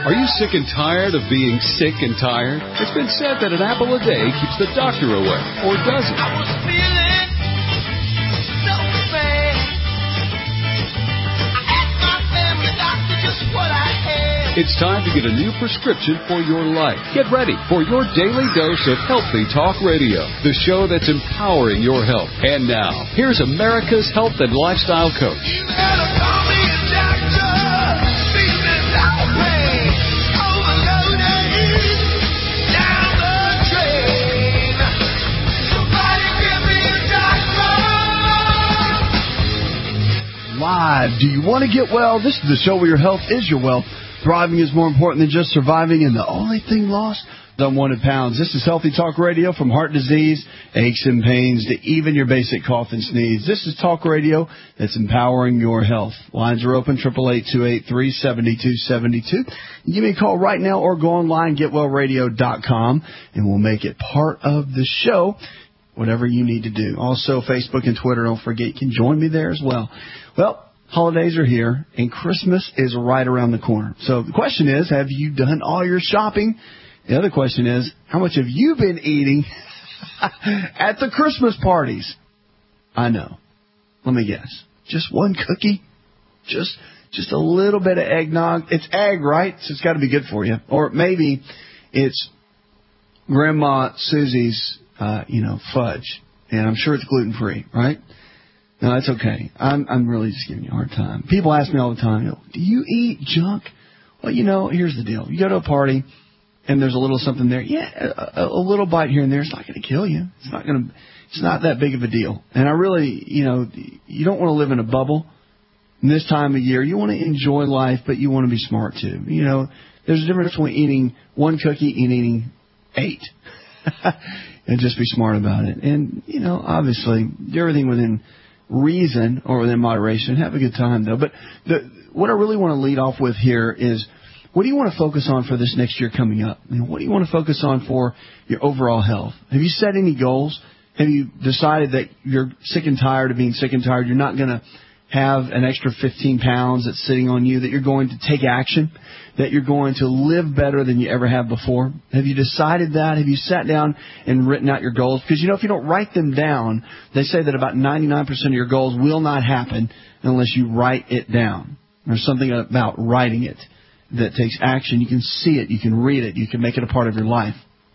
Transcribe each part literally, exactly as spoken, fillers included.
Are you sick and tired of being sick and tired? It's been said that an apple a day keeps the doctor away, or does it? I was feeling so bad. I asked my family doctor just what I had. It's time to get a new prescription for your life. Get ready for your daily dose of Healthy Talk Radio, the show that's empowering your health. And now, here's America's health and lifestyle coach. You better call me a doctor. Feeling no pain. Overloaded. Down the drain. Somebody give me a doctor. Live. Do you want to get well? This is the show where your health is your wealth. Thriving is more important than just surviving, and the only thing lost, unwanted pounds. This is Healthy Talk Radio, from heart disease, aches and pains, to even your basic cough and sneeze. This is talk radio that's empowering your health. Lines are open, eight eight eight, two eight three, seven two seven two. Give me a call right now or go online, get well radio dot com, and we'll make it part of the show, whatever you need to do. Also, Facebook and Twitter, don't forget, you can join me there as well. Well, holidays are here, and Christmas is right around the corner. So the question is, have you done all your shopping? The other question is, how much have you been eating at the Christmas parties? I know. Let me guess. Just one cookie? Just just a little bit of eggnog? It's egg, right? So it's got to be good for you. Or maybe it's Grandma Susie's, uh, you know, fudge. And I'm sure it's gluten-free, right? No, that's okay. I'm I'm really just giving you a hard time. People ask me all the time, you know, do you eat junk? Well, you know, here's the deal. You go to a party and there's a little something there. Yeah, a, a little bite here and there is not going to kill you. It's not going to. It's not that big of a deal. And I really, you know, you don't want to live in a bubble. In this time of year, you want to enjoy life, but you want to be smart too. You know, there's a difference between eating one cookie and eating eight. And just be smart about it. And, you know, obviously, do everything within reason or within moderation. Have a good time, though. But the, what I really want to lead off with here is, what do you want to focus on for this next year coming up? You know, what do you want to focus on for your overall health? Have you set any goals? Have you decided that you're sick and tired of being sick and tired? You're not going to have an extra fifteen pounds that's sitting on you, that you're going to take action, that you're going to live better than you ever have before? Have you decided that? Have you sat down and written out your goals? Because, you know, if you don't write them down, they say that about ninety-nine percent of your goals will not happen unless you write it down. There's something about writing it that takes action. You can see it. You can read it. You can make it a part of your life.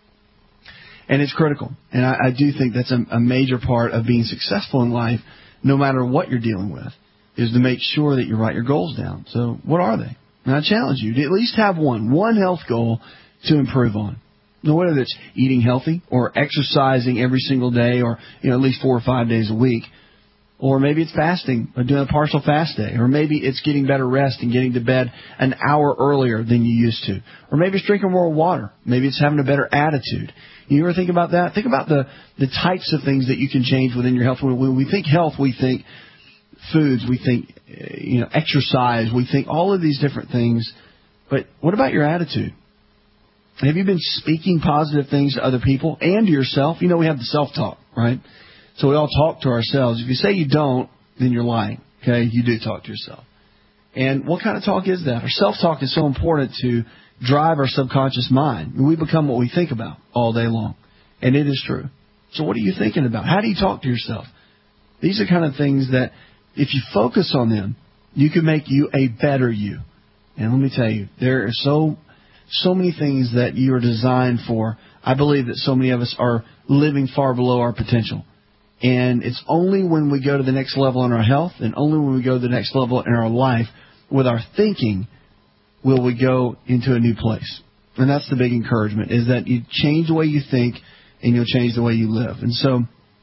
And it's critical. And I, I do think that's a, a major part of being successful in life, no matter what you're dealing with, is to make sure that you write your goals down. So what are they? And I challenge you to at least have one, one health goal to improve on. Now, whether it's eating healthy or exercising every single day, or, you know, at least four or five days a week. Or maybe it's fasting, or doing a partial fast day. Or maybe it's getting better rest and getting to bed an hour earlier than you used to. Or maybe it's drinking more water. Maybe it's having a better attitude. You ever think about that? Think about the, the types of things that you can change within your health. When we think health, we think foods, we think, you know, exercise, we think all of these different things. But what about your attitude? Have you been speaking positive things to other people and to yourself? You know, we have the self-talk, right? So we all talk to ourselves. If you say you don't, then you're lying. Okay, you do talk to yourself. And what kind of talk is that? Our self-talk is so important to drive our subconscious mind. We become what we think about all day long. And it is true. So what are you thinking about? How do you talk to yourself? These are kind of things that, if you focus on them, you can make you a better you. And let me tell you, there are so, so many things that you are designed for. I believe that so many of us are living far below our potential. And it's only when we go to the next level in our health, and only when we go to the next level in our life with our thinking, will we go into a new place. And that's the big encouragement, is that you change the way you think and you'll change the way you live. And so,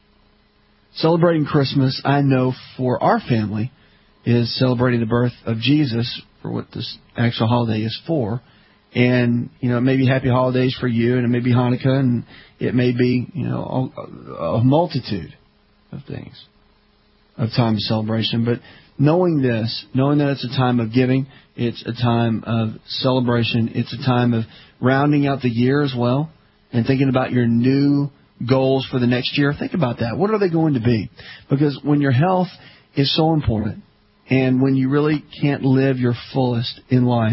celebrating Christmas, I know for our family, is celebrating the birth of Jesus, for what this actual holiday is for. And, you know, it may be happy holidays for you, and it may be Hanukkah, and it may be, you know, a, a multitude of things, of time of celebration. But knowing this, knowing that it's a time of giving, it's a time of celebration, it's a time of rounding out the year as well, and thinking about your new goals for the next year. Think about that. What are they going to be? Because when your health is so important, and when you really can't live your fullest in life,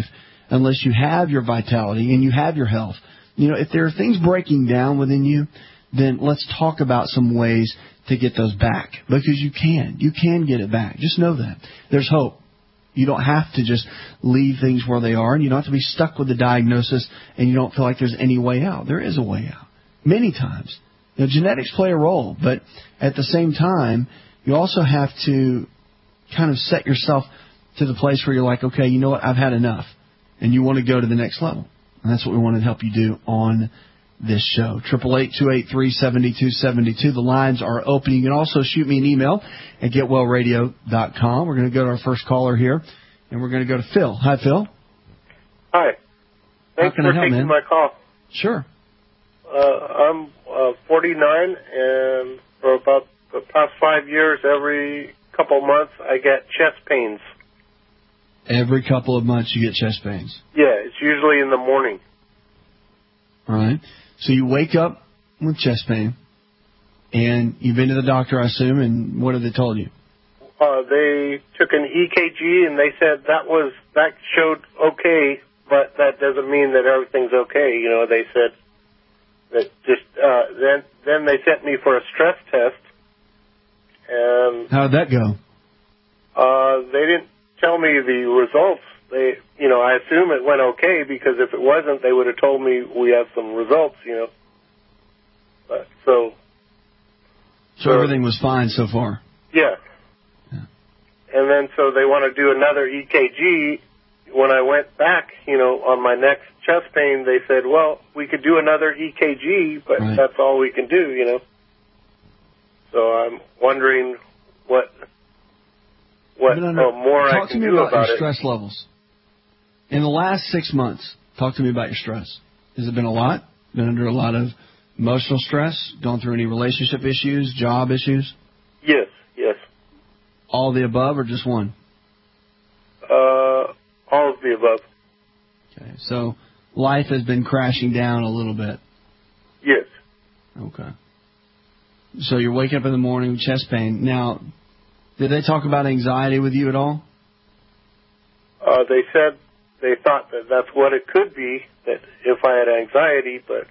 unless you have your vitality and you have your health. You know, if there are things breaking down within you, then let's talk about some ways to get those back, because you can. You can get it back. Just know that. There's hope. You don't have to just leave things where they are, and you don't have to be stuck with the diagnosis and you don't feel like there's any way out. There is a way out. Many times. You know, genetics play a role, but at the same time, you also have to kind of set yourself to the place where you're like, okay, you know what, I've had enough, and you want to go to the next level. And that's what we want to help you do on this show. eight eight eight, two eight three, seven two seven two. The lines are open. You can also shoot me an email at get well radio dot com. We're going to go to our first caller here, and we're going to go to Phil. Hi, Phil. Hi. Thanks for help, taking man? my call. Sure. Uh, I'm uh, forty-nine, and for about the past five years, every couple months, I get chest pains. Every couple of months you get chest pains. Yeah, it's usually in the morning. All right. So you wake up with chest pain, and you've been to the doctor, I assume, and what have they told you? Uh, they took an E K G, and they said that was that showed okay, but that doesn't mean that everything's okay. You know, they said that just uh, then then they sent me for a stress test, and how did that go? Uh, they didn't tell me the results. They, you know, I assume it went okay, because if it wasn't, they would have told me we have some results. You know, but so. So everything was fine so far. Yeah. yeah. And then so they want to do another E K G. When I went back, you know, on my next chest pain, they said, well, we could do another E K G, but right. that's all we can do, you know. So I'm wondering what what uh, more I Talk can to me do about, about your it. stress levels. In the last six months, talk to me about your stress. Has it been a lot? Been under a lot of emotional stress? Gone through any relationship issues, job issues? Yes, yes. All of the above or just one? Uh, all of the above. Okay, so life has been crashing down a little bit. Yes. Okay. So you're waking up in the morning with chest pain. Now, did they talk about anxiety with you at all? Uh, they said they thought that that's what it could be, that if I had anxiety, but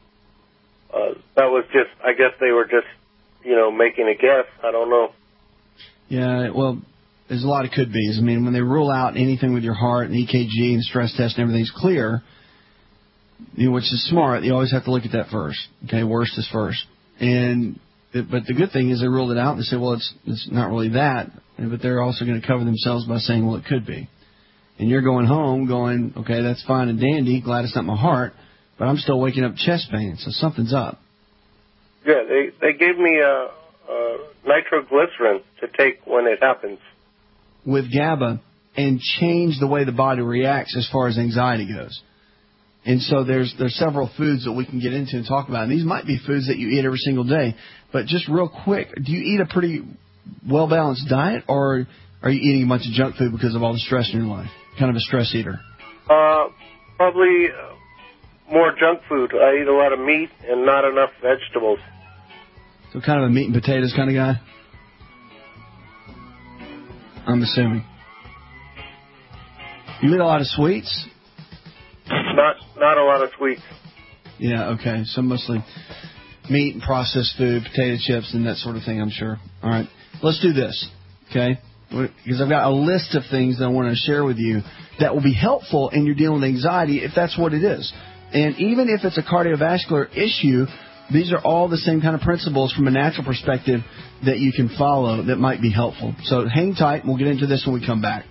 uh, that was just, I guess they were just, you know, making a guess. I don't know. Yeah, well, there's a lot of could-be's. I mean, when they rule out anything with your heart and E K G and stress test and everything's clear, you know, which is smart, you always have to look at that first. Okay, worst is first. And but the good thing is they ruled it out and they said, well, it's it's not really that. But they're also going to cover themselves by saying, well, it could be. And you're going home going, okay, that's fine and dandy. Glad it's not my heart, but I'm still waking up chest pain, so something's up. Yeah, they they gave me a, a nitroglycerin to take when it happens. With GABA, and change the way the body reacts as far as anxiety goes. And so there's there's several foods that we can get into and talk about. And these might be foods that you eat every single day. But just real quick, do you eat a pretty well-balanced diet, or are you eating a bunch of junk food because of all the stress in your life? Kind of a stress eater? Uh, probably more junk food. I eat a lot of meat and not enough vegetables. So kind of a meat and potatoes kind of guy? I'm assuming. You eat a lot of sweets? Not not a lot of sweets. Yeah, okay. So mostly meat and processed food, potato chips, and that sort of thing, I'm sure. All right. Let's do this, okay? Because I've got a list of things that I want to share with you that will be helpful in your dealing with anxiety if that's what it is. And even if it's a cardiovascular issue, these are all the same kind of principles from a natural perspective that you can follow that might be helpful. So hang tight, and we'll get into this when we come back.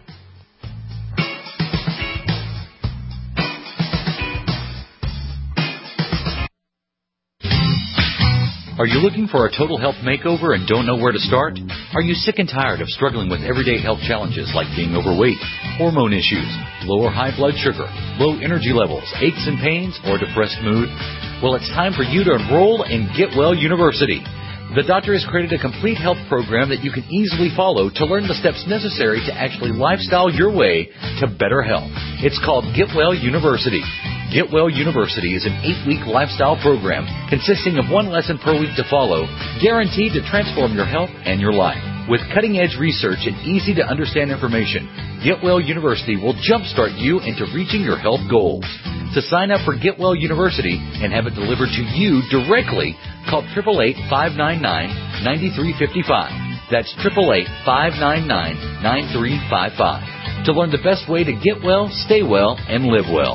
Are you looking for a total health makeover and don't know where to start? Are you sick and tired of struggling with everyday health challenges like being overweight, hormone issues, low or high blood sugar, low energy levels, aches and pains, or depressed mood? Well, it's time for you to enroll in Get Well University. The doctor has created a complete health program that you can easily follow to learn the steps necessary to actually lifestyle your way to better health. It's called Get Well University. Get Well University is an eight-week lifestyle program consisting of one lesson per week to follow, guaranteed to transform your health and your life. With cutting-edge research and easy-to-understand information, Get Well University will jumpstart you into reaching your health goals. To sign up for Get Well University and have it delivered to you directly, call eight eight eight, five nine nine, nine three five five. That's eight eight eight, five nine nine, nine three five five. To learn the best way to get well, stay well, and live well.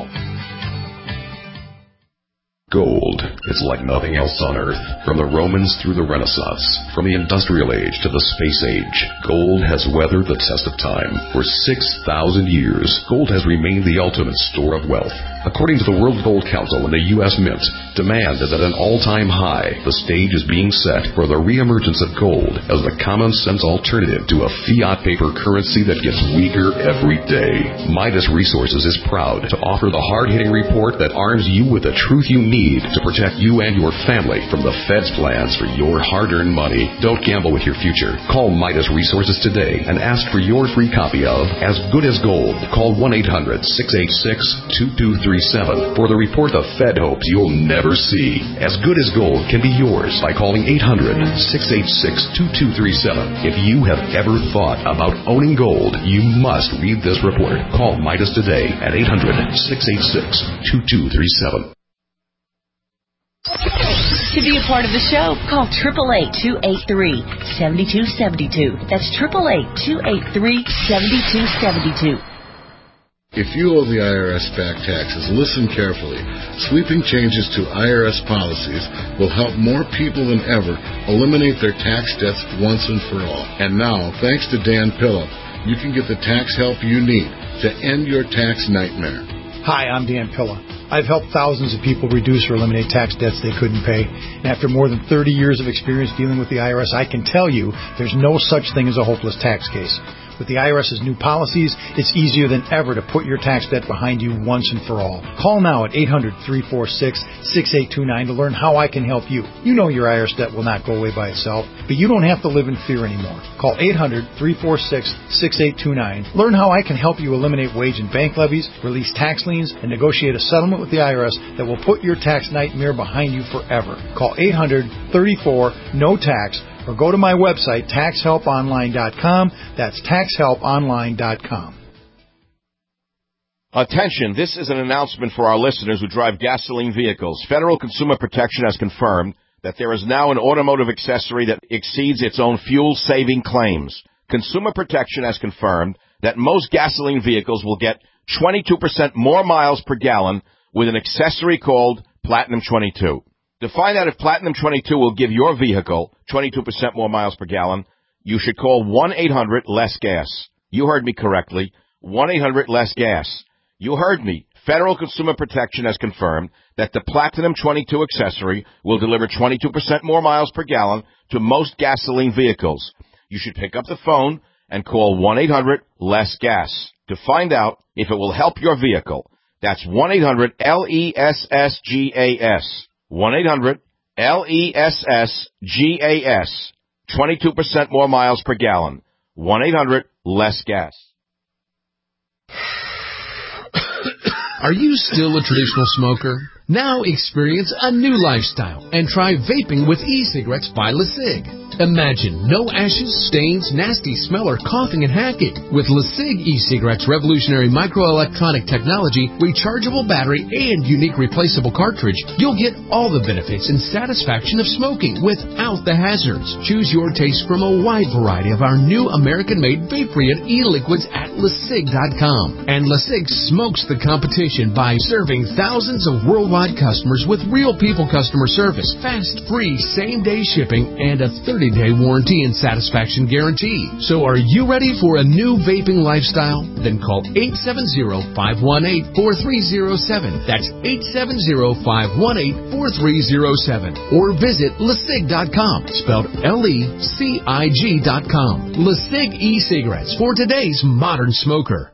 Gold is like nothing else on Earth. From the Romans through the Renaissance, from the Industrial Age to the Space Age, gold has weathered the test of time. For six thousand years, gold has remained the ultimate store of wealth. According to the World Gold Council and the U S Mint, demand is at an all-time high. The stage is being set for the reemergence of gold as the common-sense alternative to a fiat paper currency that gets weaker every day. Midas Resources is proud to offer the hard-hitting report that arms you with the truth you need to protect you and your family from the Fed's plans for your hard-earned money. Don't gamble with your future. Call Midas Resources today and ask for your free copy of As Good as Gold. Call one eight hundred, six eight six, two two three seven for the report the Fed hopes you'll never see. As Good as Gold can be yours by calling eight hundred, six eight six, two two three seven. If you have ever thought about owning gold, you must read this report. Call Midas today at eight hundred, six eight six, two two three seven. To be a part of the show, call eight eight eight, two eight three, seven two seven two. That's eight eight eight, two eight three, seven two seven two. If you owe the I R S back taxes, listen carefully. Sweeping changes to I R S policies will help more people than ever eliminate their tax debts once and for all. And now, thanks to Dan Pilla, you can get the tax help you need to end your tax nightmare. Hi, I'm Dan Pilla. I've helped thousands of people reduce or eliminate tax debts they couldn't pay. And after more than thirty years of experience dealing with the I R S, I can tell you there's no such thing as a hopeless tax case. With the I R S's new policies, it's easier than ever to put your tax debt behind you once and for all. Call now at eight hundred, three four six, six eight two nine to learn how I can help you. You know your I R S debt will not go away by itself, but you don't have to live in fear anymore. Call eight hundred, three four six, six eight two nine. Learn how I can help you eliminate wage and bank levies, release tax liens, and negotiate a settlement with the I R S that will put your tax nightmare behind you forever. Call eight hundred, thirty-four, N O T A X or go to my website, tax help online dot com. That's tax help online dot com. Attention, this is an announcement for our listeners who drive gasoline vehicles. Federal Consumer Protection has confirmed that there is now an automotive accessory that exceeds its own fuel-saving claims. Consumer Protection has confirmed that most gasoline vehicles will get twenty-two percent more miles per gallon with an accessory called Platinum twenty-two. To find out if Platinum twenty-two will give your vehicle twenty-two percent more miles per gallon, you should call one eight hundred less gas. You heard me correctly, one eight hundred less gas. You heard me. Federal Consumer Protection has confirmed that the Platinum twenty-two accessory will deliver twenty-two percent more miles per gallon to most gasoline vehicles. You should pick up the phone and call one eight hundred less gas to find out if it will help your vehicle. That's one eight hundred L E S S G A S. one eight hundred L E S S G A S. twenty-two percent more miles per gallon. one eight hundred less gas. Are you still a traditional smoker? Now experience a new lifestyle and try vaping with e-cigarettes by LeSig. Imagine no ashes, stains, nasty smell, or coughing and hacking. With LeSig e-cigarettes' revolutionary microelectronic technology, rechargeable battery, and unique replaceable cartridge, you'll get all the benefits and satisfaction of smoking without the hazards. Choose your taste from a wide variety of our new American-made vape-free and e-liquids at LeSig dot com. And LeSig smokes the competition by serving thousands of worldwide customers with real people customer service, fast, free, same-day shipping, and a thirty-day warranty and satisfaction guarantee. So are you ready for a new vaping lifestyle? Then call eight seven zero, five one eight, four three zero seven. That's eight seven zero, five one eight, four three zero seven. Or visit LeSig dot com, spelled L E C I G dot com. LeSig e-cigarettes for today's modern smoker.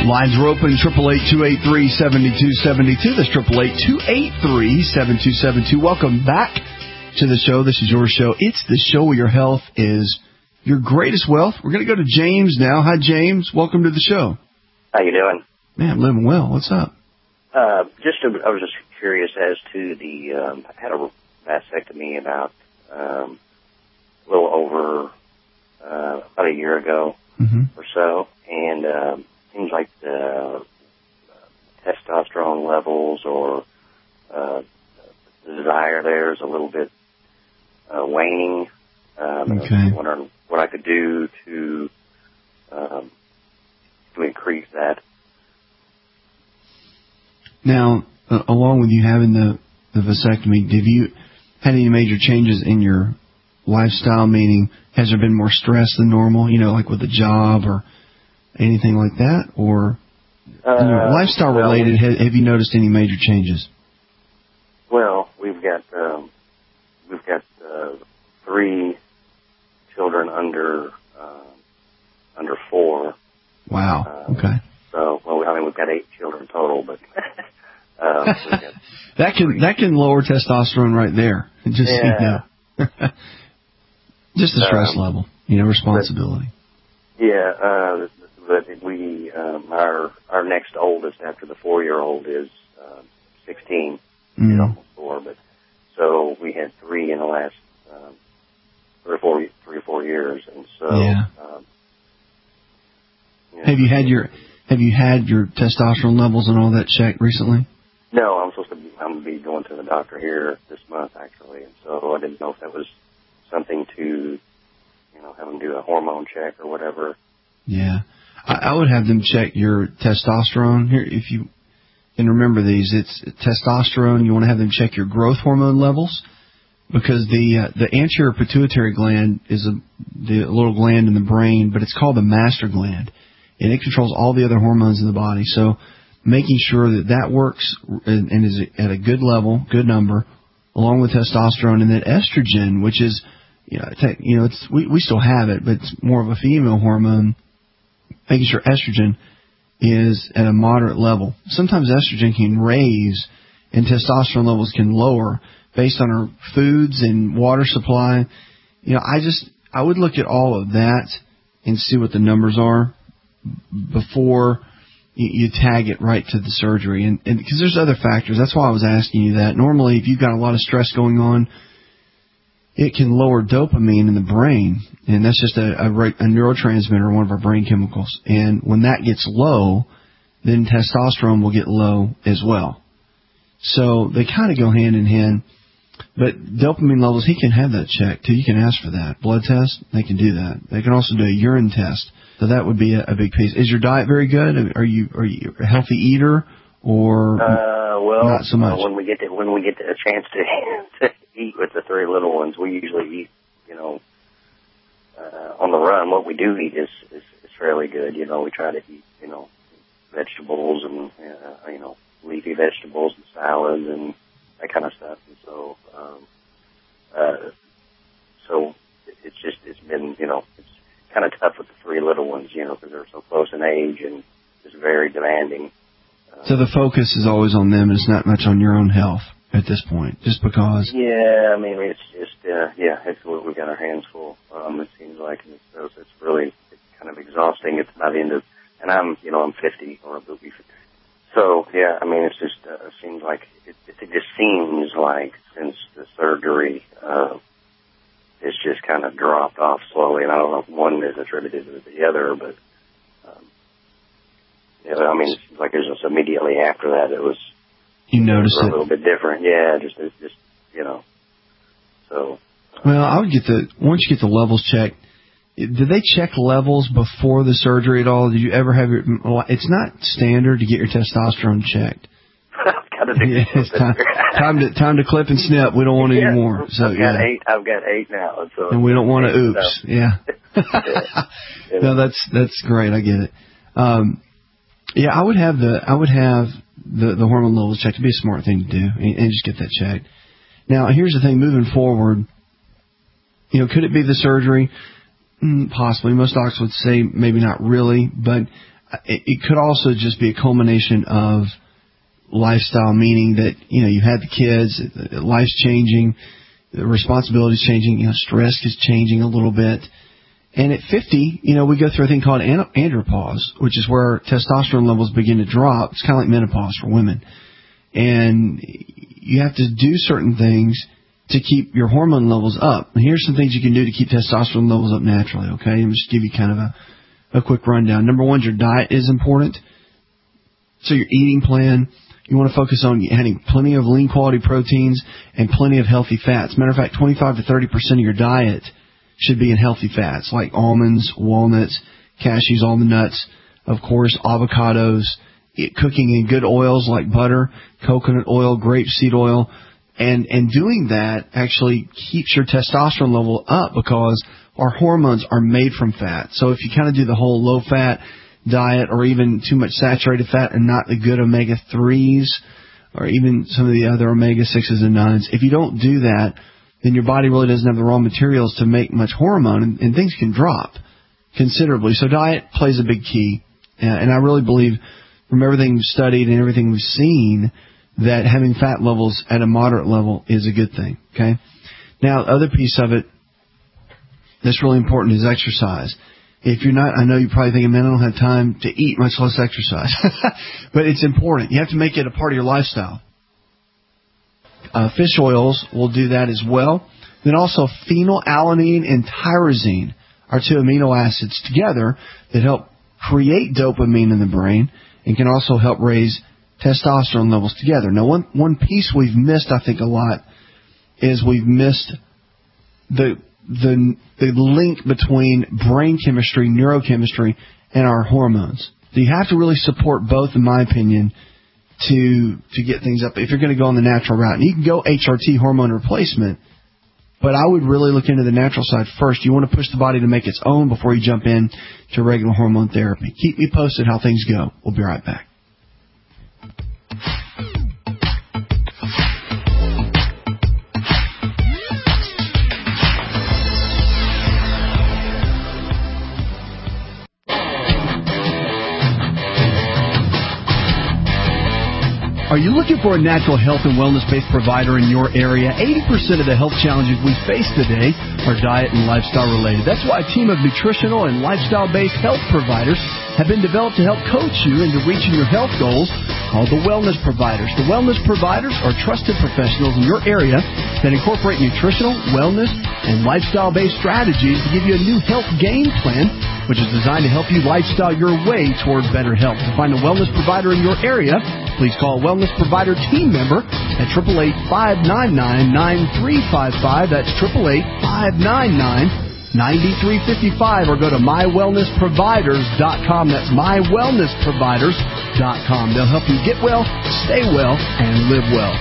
Lines are open, eight eight eight, two eight three, seven two seven two. That's eight eight eight, two eight three, seven two seven two. Welcome back to the show. This is your show. It's the show where your health is your greatest wealth. We're going to go to James now. Hi, James. Welcome to the show. How you doing? Man, I'm living well. What's up? Uh, just, to, I was just curious as to the, um, I had a vasectomy about, um, a little over, uh, about a year ago mm-hmm. or so, and, um, seems like the uh, testosterone levels or, uh, the desire there is a little bit, uh, waning. Um, okay. I was wondering what I could do to, um, to increase that. Now, uh, along with you having the, the vasectomy, have you had any major changes in your lifestyle? Meaning, has there been more stress than normal, you know, like with a job or anything like that? Or uh, you know, lifestyle well, related, have, have you noticed any major changes? Well, we've got um, we've got uh, three children under uh, under four. Wow. Uh, okay. So, well, I mean, we've got eight children total, but um, we've got that can three. that can lower testosterone right there. Just yeah. you know, just the stress um, level, you know, responsibility. But, yeah, uh, but we um, our our next oldest after the four year old is uh, sixteen, mm. you know, almost four. But so we had three in the last um, three or four three or four years, and so yeah. Um, you know, have you had your Have you had your testosterone levels and all that checked recently? No, I'm supposed to be, I'm going to be going to the doctor here this month, actually. And so I didn't know if that was something to, you know, have them do a hormone check or whatever. Yeah. I, I would have them check your testosterone. Here, if you can remember these, it's testosterone. You want to have them check your growth hormone levels because the uh, the anterior pituitary gland is a the little gland in the brain, but it's called the master gland. And it controls all the other hormones in the body. So making sure that that works and, and is at a good level, good number, along with testosterone, and then estrogen, which is, you know, you know, it's we, we still have it, but it's more of a female hormone. Making sure estrogen is at a moderate level. Sometimes estrogen can raise and testosterone levels can lower based on our foods and water supply. You know, I just I would look at all of that and see what the numbers are before you, you tag it right to the surgery. And because there's other factors. That's why I was asking you that. Normally, if you've got a lot of stress going on, it can lower dopamine in the brain. And that's just a, a, a neurotransmitter, one of our brain chemicals. And when that gets low, then testosterone will get low as well. So they kind of go hand in hand. But dopamine levels, he can have that checked too. You can ask for that. Blood test, they can do that. They can also do a urine test. So that would be a, a big piece. Is your diet very good? Are you are you a healthy eater or uh, well, not so much? Uh, when we get to, when we get to a chance to, to eat with the three little ones, we usually eat, you know, uh, on the run. What we do eat is, is is fairly good. You know, we try to eat, you know, vegetables and uh, you know, leafy vegetables and salads and that kind of stuff. And so, um, uh, so it's just it's been, you know, it's kind of tough with the three little ones, you know, because they're so close in age and just very demanding. Uh, so the focus is always on them, and it's not much on your own health at this point, just because. Yeah, I mean, it's just, uh, yeah, it's we've got our hands full. Um, it seems like, and it's, it's really it's kind of exhausting. It's by the end of, and I'm, you know, I'm fifty or will be fifty. So yeah, I mean, it's just uh, it seems like it, it, it just seems like since the surgery. Uh, It's just kind of dropped off slowly, and I don't know if one is attributed to the other, but um, yeah, I mean, it seems like it was just immediately after that it was. You noticed it a little bit different, yeah. Just, it's just you know, so. Well, I would get the once you get the levels checked. Did they check levels before the surgery at all? Did you ever have your? It's not standard to get your testosterone checked. Yeah, it's time, time to time to clip and snip. We don't want any yeah, more. So I've got yeah. eight. I've got eight now. So and we don't want to oops. Yeah. yeah. No, that's that's great. I get it. Um, yeah, I would have the I would have the the hormone levels checked. It'd be a smart thing to do, and, and just get that checked. Now, here's the thing. Moving forward, you know, could it be the surgery? Mm, possibly. Most docs would say maybe not really, but it, it could also just be a culmination of lifestyle, meaning that, you know, you've had the kids, life's changing, the responsibility's changing, you know, stress is changing a little bit. And at fifty, you know, we go through a thing called andropause, which is where testosterone levels begin to drop. It's kind of like menopause for women. And you have to do certain things to keep your hormone levels up. And here's some things you can do to keep testosterone levels up naturally, okay? Let me just give you kind of a, a quick rundown. Number one, your diet is important. So your eating plan, you want to focus on having plenty of lean quality proteins and plenty of healthy fats. Matter of fact, twenty-five to thirty percent of your diet should be in healthy fats, like almonds, walnuts, cashews, all the nuts, of course, avocados, cooking in good oils like butter, coconut oil, grapeseed oil. And, and doing that actually keeps your testosterone level up because our hormones are made from fat. So if you kind of do the whole low-fat diet or even too much saturated fat and not the good omega threes or even some of the other omega sixes and nines, if you don't do that, then your body really doesn't have the raw materials to make much hormone, and, and things can drop considerably. So diet plays a big key. And I really believe from everything we've studied and everything we've seen that having fat levels at a moderate level is a good thing, okay? Now, the other piece of it that's really important is exercise. If you're not, I know you're probably thinking, man, I don't have time to eat, much less exercise. But it's important. You have to make it a part of your lifestyle. Uh, fish oils will do that as well. Then also phenylalanine and tyrosine are two amino acids together that help create dopamine in the brain and can also help raise testosterone levels together. Now, one, one piece we've missed, I think, a lot is we've missed the, the, the link between brain chemistry, neurochemistry, and our hormones. So you have to really support both, in my opinion, to to get things up if you're going to go on the natural route. And you can go H R T, hormone replacement, but I would really look into the natural side first. You want to push the body to make its own before you jump in to regular hormone therapy. Keep me posted how things go. We'll be right back. Are you looking for a natural health and wellness-based provider in your area? eighty percent of the health challenges we face today are diet and lifestyle related. That's why a team of nutritional and lifestyle-based health providers have been developed to help coach you into reaching your health goals, called the Wellness Providers. The Wellness Providers are trusted professionals in your area that incorporate nutritional, wellness, and lifestyle-based strategies to give you a new health game plan, which is designed to help you lifestyle your way toward better health. To find a wellness provider in your area, please call a Wellness Provider team member at eight eight eight, five nine nine, nine three five five. That's eight eight eight, five nine nine, nine three five five. Or go to my wellness providers dot com. That's my wellness providers dot com. They'll help you get well, stay well, and live well.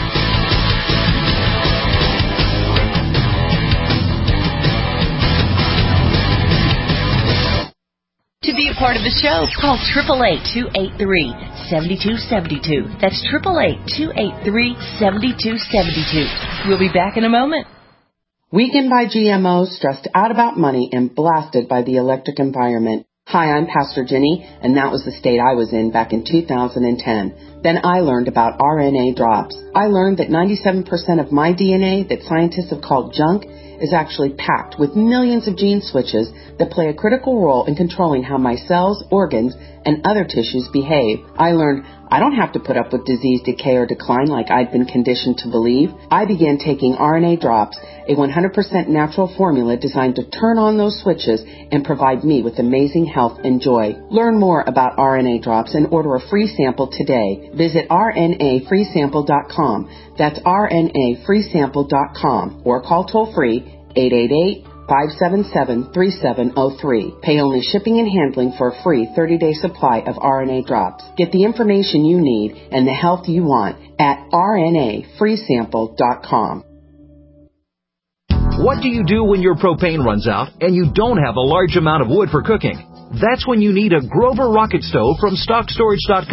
To be a part of the show, call eight eight eight, two eight three, seven two seven two. That's eight eight eight, two eight three, seven two seven two. We'll be back in a moment. Weakened by G M Os, stressed out about money, and blasted by the electric environment. Hi, I'm Pastor Jenny, and that was the state I was in back in two thousand ten. Then I learned about R N A drops. I learned that ninety-seven percent of my D N A that scientists have called junk is actually packed with millions of gene switches that play a critical role in controlling how my cells, organs, and other tissues behave. I learned I don't have to put up with disease, decay, or decline like I'd been conditioned to believe. I began taking R N A drops, a one hundred percent natural formula designed to turn on those switches and provide me with amazing health and joy. Learn more about R N A drops and order a free sample today. Visit R N A free sample dot com. That's R N A free sample dot com or call toll-free eight eight eight, five seven seven, three seven zero three. Pay only shipping and handling for a free thirty-day supply of R N A drops. Get the information you need and the health you want at R N A free sample dot com. What do you do when your propane runs out and you don't have a large amount of wood for cooking? That's when you need a Grover rocket stove from stock storage dot com.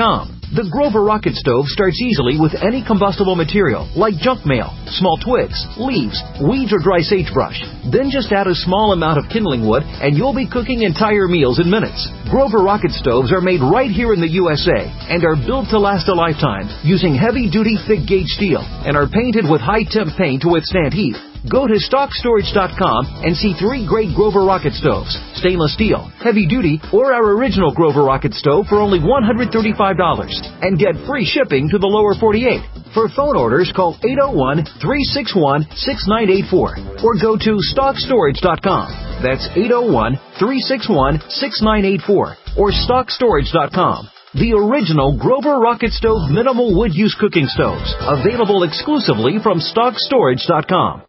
The Grover Rocket Stove starts easily with any combustible material, like junk mail, small twigs, leaves, weeds, or dry sagebrush. Then just add a small amount of kindling wood, and you'll be cooking entire meals in minutes. Grover Rocket Stoves are made right here in the U S A and are built to last a lifetime using heavy-duty, thick-gauge steel and are painted with high-temp paint to withstand heat. Go to stock storage dot com and see three great Grover Rocket Stoves, stainless steel, heavy duty, or our original Grover Rocket Stove for only one hundred thirty-five dollars and get free shipping to the lower forty-eight. For phone orders, call eight oh one, three six one, six nine eight four or go to stock storage dot com. That's eight oh one, three six one, six nine eight four or stock storage dot com. The original Grover Rocket Stove minimal wood use cooking stoves, available exclusively from stock storage dot com.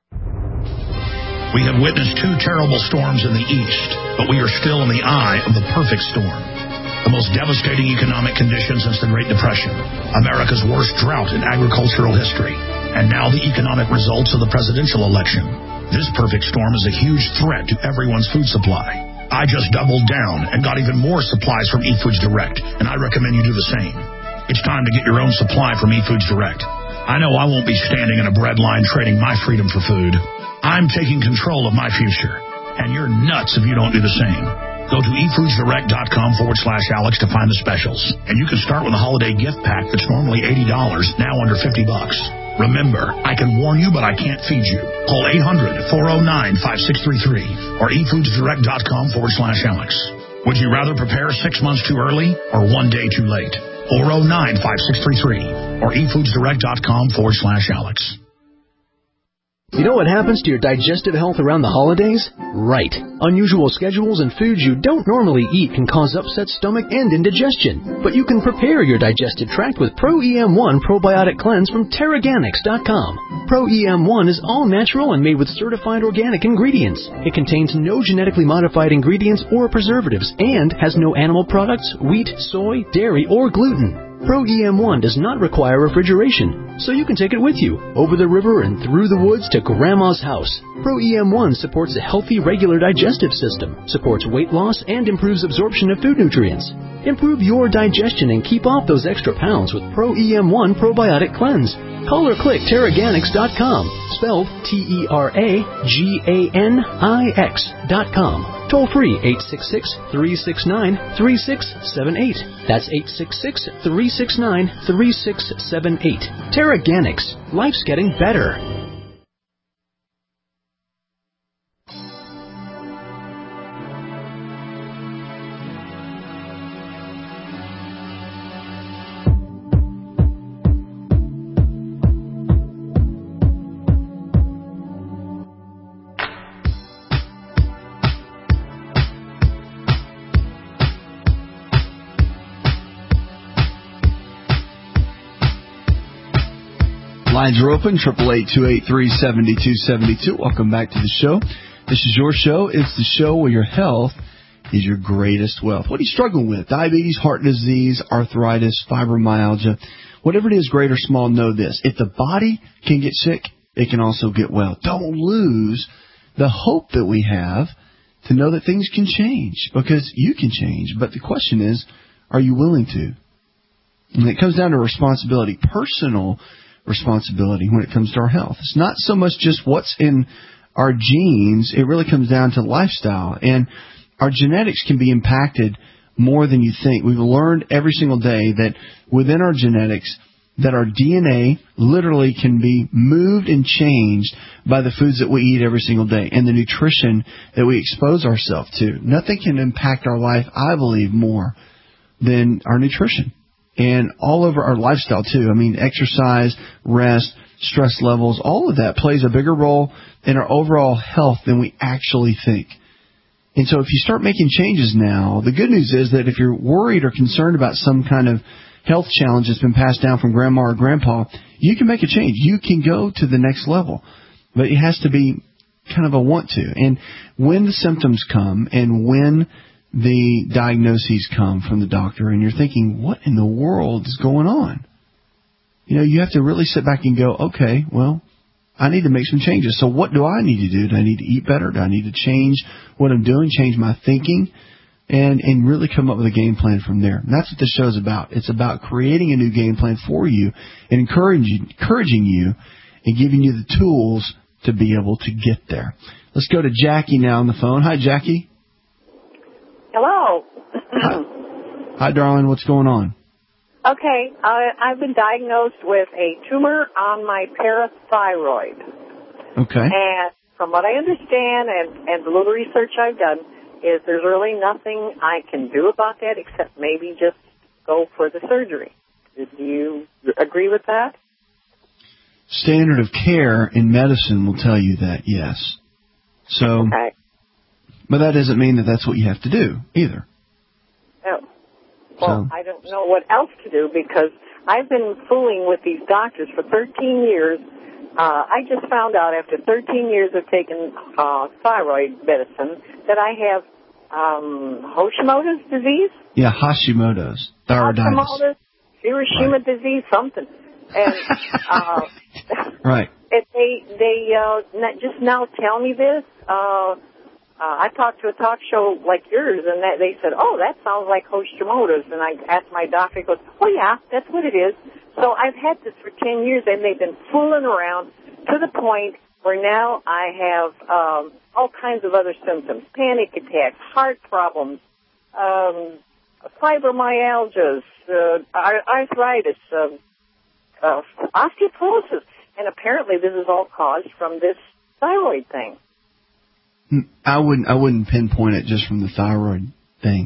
We have witnessed two terrible storms in the east, but we are still in the eye of the perfect storm. The most devastating economic conditions since the Great Depression, America's worst drought in agricultural history, and now the economic results of the presidential election. This perfect storm is a huge threat to everyone's food supply. I just doubled down and got even more supplies from eFoods Direct, and I recommend you do the same. It's time to get your own supply from eFoods Direct. I know I won't be standing in a bread line trading my freedom for food. I'm taking control of my future, and you're nuts if you don't do the same. Go to e foods direct dot com forward slash Alex to find the specials, and you can start with a holiday gift pack that's normally eighty dollars, now under fifty bucks. Remember, I can warn you, but I can't feed you. Call eight hundred, four oh nine, five six three three or e foods direct dot com forward slash Alex. Would you rather prepare six months too early or one day too late? four oh nine, five six three three or e foods direct dot com forward slash Alex. You know what happens to your digestive health around the holidays? Right. Unusual schedules and foods you don't normally eat can cause upset stomach and indigestion. But you can prepare your digestive tract with Pro E M one Probiotic Cleanse from Terraganics dot com. Pro E M one is all natural and made with certified organic ingredients. It contains no genetically modified ingredients or preservatives and has no animal products, wheat, soy, dairy, or gluten. Pro E M one does not require refrigeration, so you can take it with you, over the river and through the woods to Grandma's house. Pro E M one supports a healthy, regular digestive system, supports weight loss, and improves absorption of food nutrients. Improve your digestion and keep off those extra pounds with Pro E M one Probiotic Cleanse. Call or click Terraganics dot com, spelled T E R A G A N I X dot com. Toll free eight six six, three six nine, three six seven eight. That's eight six six, three six nine, three six seven eight. Terraganics. Life's getting better. Lines are open, eight eight eight, two eight three, seven two seven two. Welcome back to the show. This is your show. It's the show where your health is your greatest wealth. What are you struggling with? Diabetes, heart disease, arthritis, fibromyalgia, whatever it is, great or small, know this. If the body can get sick, it can also get well. Don't lose the hope that we have to know that things can change, because you can change. But the question is, are you willing to? And it comes down to responsibility, personal responsibility when it comes to our health. It's not so much just what's in our genes. It really comes down to lifestyle. And our genetics can be impacted more than you think. We've learned every single day that within our genetics, that our D N A literally can be moved and changed by the foods that we eat every single day and the nutrition that we expose ourselves to. Nothing can impact our life, I believe, more than our nutrition. And all over our lifestyle, too. I mean, exercise, rest, stress levels, all of that plays a bigger role in our overall health than we actually think. And so if you start making changes now, the good news is that if you're worried or concerned about some kind of health challenge that's been passed down from grandma or grandpa, you can make a change. You can go to the next level. But it has to be kind of a want to. And when the symptoms come and when the diagnoses come from the doctor and you're thinking, what in the world is going on? You know, you have to really sit back and go, okay, well, I need to make some changes. So what do I need to do? Do I need to eat better? Do I need to change what I'm doing, change my thinking? and, and really come up with a game plan from there. And that's what this show is about. It's about creating a new game plan for you and encouraging, encouraging you and giving you the tools to be able to get there. Let's go to Jackie now on the phone. Hi, Jackie. Hello. Hi, Hi darling. What's going on? Okay, I, I've been diagnosed with a tumor on my parathyroid. Okay. And from what I understand and, and the little research I've done is there's really nothing I can do about that except maybe just go for the surgery. Do you agree with that? Standard of care in medicine will tell you that, yes. So, okay. But that doesn't mean that that's what you have to do either. Oh. Well, so. I don't know what else to do because I've been fooling with these doctors for thirteen years. Uh, I just found out after thirteen years of taking uh, thyroid medicine that I have um, Hashimoto's disease. Yeah, Hashimoto's. Thyroiditis. Hashimoto's, Hiroshima right. disease, something. And uh, right. If they they uh, just now tell me this. Uh, Uh, I talked to a talk show like yours, and that, they said, oh, that sounds like Hashimoto's. And I asked my doctor, he goes, oh, yeah, that's what it is. So I've had this for ten years, and they've been fooling around to the point where now I have um, all kinds of other symptoms, panic attacks, heart problems, um, fibromyalgias, uh, arthritis, uh, uh, osteoporosis. And apparently this is all caused from this thyroid thing. I wouldn't. I wouldn't pinpoint it just from the thyroid thing.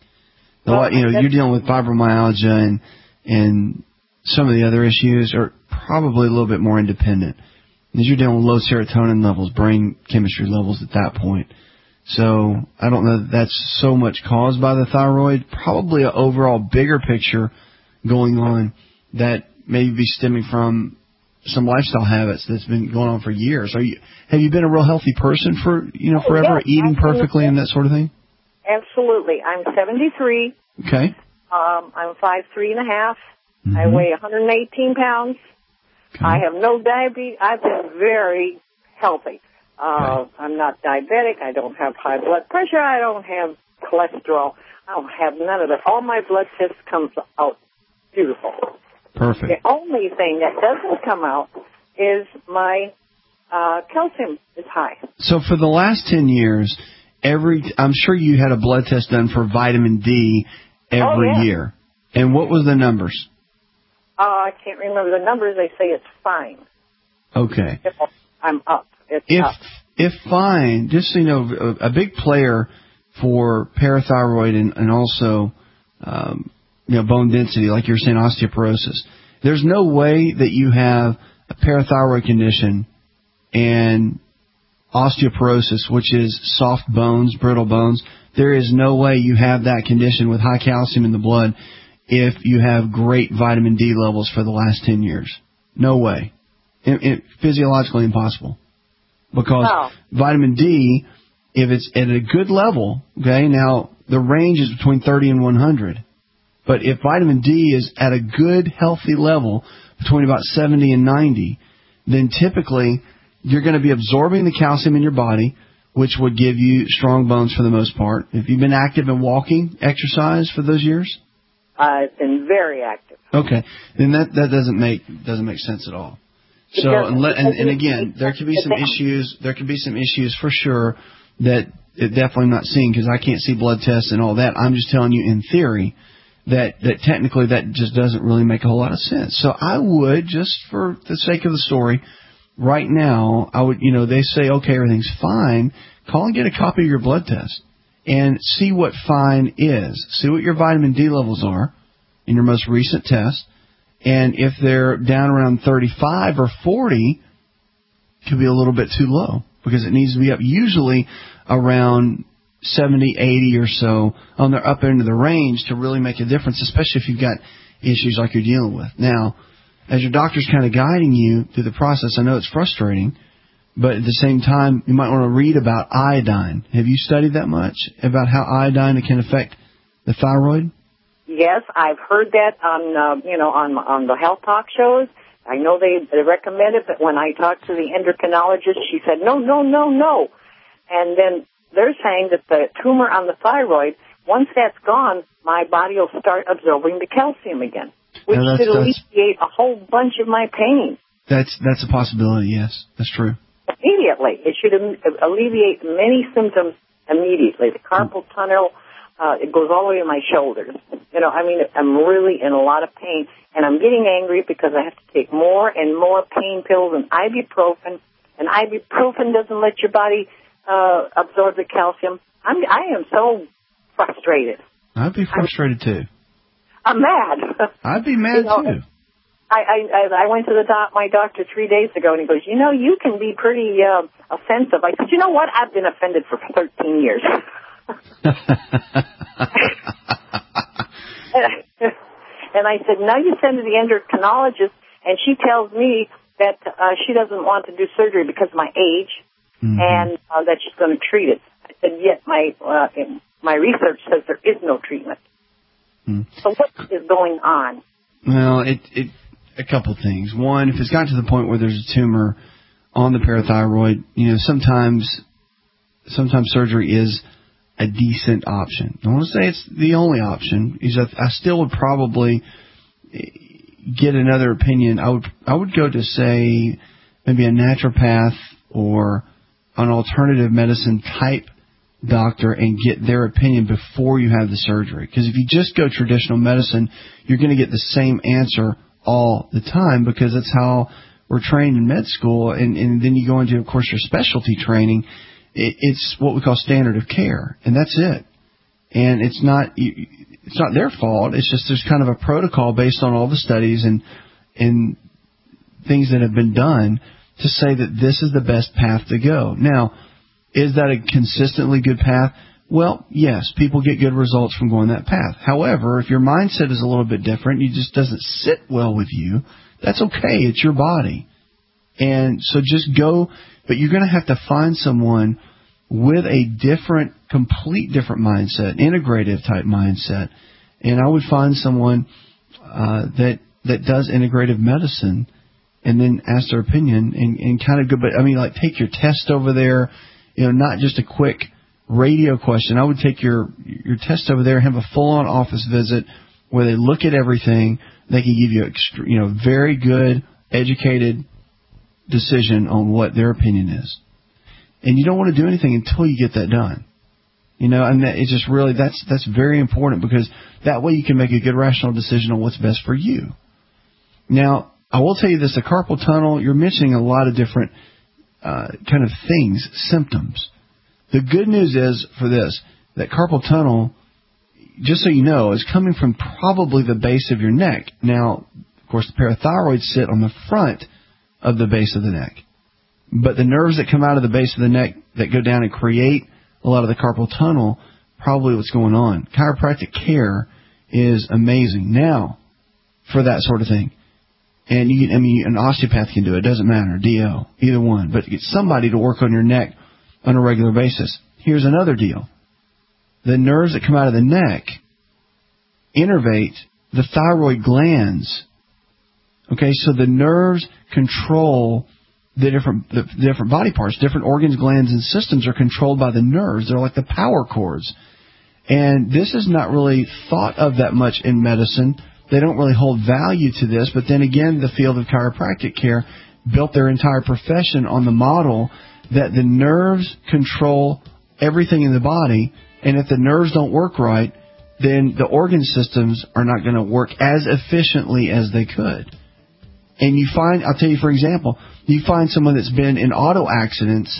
A Well, lot, you know, you're dealing with fibromyalgia and and some of the other issues are probably a little bit more independent. Because you're dealing with low serotonin levels, brain chemistry levels at that point. So I don't know that that's so much caused by the thyroid. Probably an overall bigger picture going on that may be stemming from some lifestyle habits that's been going on for years. Are you have you been a real healthy person for you know forever, yes, eating perfectly and that sort of thing? Absolutely. I'm seventy-three. Okay. Um, I'm five three and a half. Mm-hmm. I weigh one hundred eighteen pounds. Okay. I have no diabetes. I've been very healthy. Uh, okay. I'm not diabetic. I don't have high blood pressure. I don't have cholesterol. I don't have none of that. All my blood tests comes out beautiful. Perfect. The only thing that doesn't come out is my uh, calcium is high. So for the last ten years, every I'm sure you had a blood test done for vitamin D every oh, yeah. year. And what was the numbers? Uh, I can't remember the numbers. They say it's fine. Okay. If I'm up. It's if up. if fine, just so you know, a, a big player for parathyroid and, and also um, you know, bone density, like you're saying, osteoporosis. There's no way that you have a parathyroid condition and osteoporosis, which is soft bones, brittle bones. There is no way you have that condition with high calcium in the blood if you have great vitamin D levels for the last ten years. No way. It, it, physiologically impossible. Because oh. vitamin D, if it's at a good level, okay, now the range is between thirty and one hundred. But if vitamin D is at a good, healthy level, between about seventy and ninety, then typically you're going to be absorbing the calcium in your body, which would give you strong bones for the most part. Have you been active in walking, exercise for those years? I've been very active. Okay. Then that, that doesn't make doesn't make sense at all. So, and, and, and again, there could be some issues. There could be some issues for sure that it definitely I'm not seeing because I can't see blood tests and all that. I'm just telling you in theory that, that technically that just doesn't really make a whole lot of sense. So I would, just for the sake of the story, right now, I would, you know, they say, okay, everything's fine. Call and get a copy of your blood test and see what fine is. See what your vitamin D levels are in your most recent test. And if they're down around thirty-five or forty, it could be a little bit too low because it needs to be up usually around seventy, eighty or so on the upper end of the range to really make a difference, especially if you've got issues like you're dealing with. Now, as your doctor's kind of guiding you through the process, I know it's frustrating, but at the same time, you might want to read about iodine. Have you studied that much about how iodine can affect the thyroid? Yes, I've heard that on, uh, you know, on on the health talk shows. I know they, they recommend it, but when I talked to the endocrinologist, she said, no, no, no, no. And then they're saying that the tumor on the thyroid once that's gone, my body will start absorbing the calcium again, which No, that's- should that's- alleviate a whole bunch of my pain. That's that's a possibility. Yes, that's true. Immediately. It should am- alleviate many symptoms immediately. The carpal tunnel, uh, it goes all the way to my shoulders. You know, I mean, I'm really in a lot of pain, and I'm getting angry because I have to take more and more pain pills and ibuprofen, and ibuprofen doesn't let your body uh, absorb the calcium. I'm, I am so frustrated. I'd be frustrated too. I'm mad. I'd be mad You know, too. I, I I went to the doc, my doctor three days ago, and he goes, you know, you can be pretty uh, offensive. I said, you know what? I've been offended for thirteen years. And I said, now you send to the endocrinologist, and she tells me that uh, she doesn't want to do surgery because of my age, mm-hmm. and uh, that she's going to treat it. I said, yet my uh, my research says there is no treatment. Mm. So what is going on? Well, it it a couple things. One, if it's gotten to the point where there's a tumor on the parathyroid, you know, sometimes sometimes surgery is a decent option. I don't want to say it's the only option. Is that I still would probably get another opinion. I would I would go to say maybe a naturopath or an alternative medicine type doctor and get their opinion before you have the surgery. Because if you just go traditional medicine, you're going to get the same answer all the time because that's how we're trained in med school. And, and then you go into, of course, your specialty training. It, it's what we call standard of care, and that's it. And it's not it's not their fault. It's just there's kind of a protocol based on all the studies and and things that have been done to say that this is the best path to go. Now, is that a consistently good path? Well, yes, people get good results from going that path. However, if your mindset is a little bit different, it just doesn't sit well with you, that's okay. It's your body. And so just go, but you're going to have to find someone with a different, complete different mindset, integrative type mindset. And I would find someone uh, that that does integrative medicine and then ask their opinion and, and kind of go, but I mean, like take your test over there, you know, not just a quick radio question. I would take your your test over there and have a full-on office visit where they look at everything. They can give you, extre- you know, very good, educated decision on what their opinion is. And you don't want to do anything until you get that done. You know, and that, it's just really, that's that's very important because that way you can make a good rational decision on what's best for you. Now, I will tell you this, the carpal tunnel, you're mentioning a lot of different uh, kind of things, symptoms. The good news is for this, that carpal tunnel, just so you know, is coming from probably the base of your neck. Now, of course, the parathyroids sit on the front of the base of the neck. But the nerves that come out of the base of the neck that go down and create a lot of the carpal tunnel, probably what's going on. Chiropractic care is amazing now for that sort of thing. And you can, I mean, an osteopath can do it. It doesn't matter. D O, either one. But get somebody to work on your neck on a regular basis. Here's another deal. The nerves that come out of the neck innervate the thyroid glands. Okay, so the nerves control the different the different body parts. Different organs, glands, and systems are controlled by the nerves. They're like the power cords. And this is not really thought of that much in medicine. They don't really hold value to this. But then again, the field of chiropractic care built their entire profession on the model that the nerves control everything in the body. And if the nerves don't work right, then the organ systems are not going to work as efficiently as they could. And you find, I'll tell you, for example, you find someone that's been in auto accidents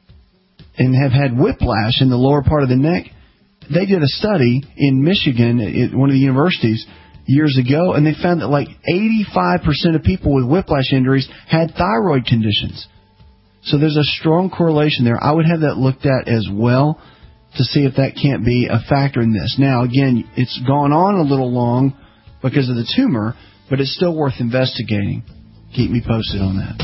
and have had whiplash in the lower part of the neck. They did a study in Michigan at one of the universities years ago, and they found that like eighty-five percent of people with whiplash injuries had thyroid conditions. So there's a strong correlation there. I would have that looked at as well to see if that can't be a factor in this. Now, again, it's gone on a little long because of the tumor, but it's still worth investigating. Keep me posted on that.